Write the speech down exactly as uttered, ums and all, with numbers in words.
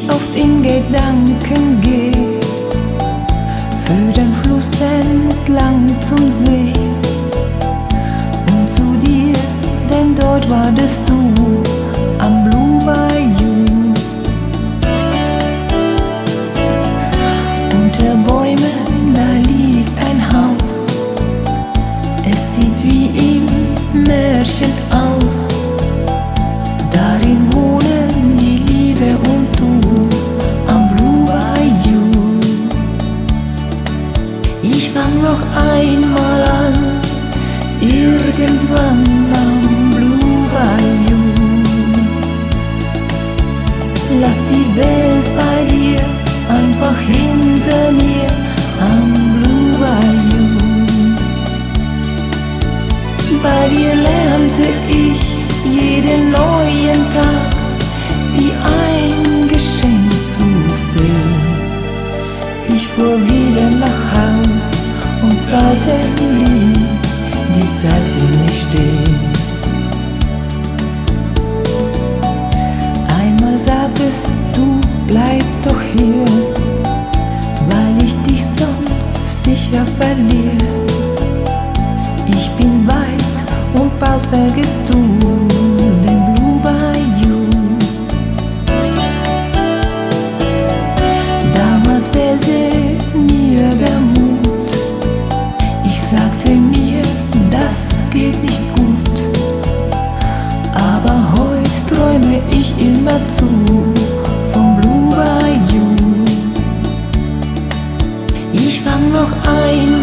oft in Gedanken geh, für den Fluss entlang zum See und zu dir, denn dort wartest du am Blue Bayou. Unter Bäumen, da liegt ein Haus, es sieht wie im Märchen aus. Darin wohnen die Liebe und du am Blue Bayou. Ich fang noch einmal an, irgendwann am Blue Bayou. Lass die Welt bei dir einfach hinter mir am Blue Bayou. Bei dir lernte ich jeden neuen Tag wie ein Geschenk zu sehen. Ich fuhr wieder nach Haus und seitdem die Zeit für mich stehen. Einmal sagtest du, bleib doch hier, weil ich dich sonst sicher verliere. Ich bin weit und bald vergisst du den Blue Bayou. Damals fehlte mir der Mut, ich sagte mir, das geht nicht gut, aber heute träume ich immerzu vom Blue Bayou. Ich fang noch ein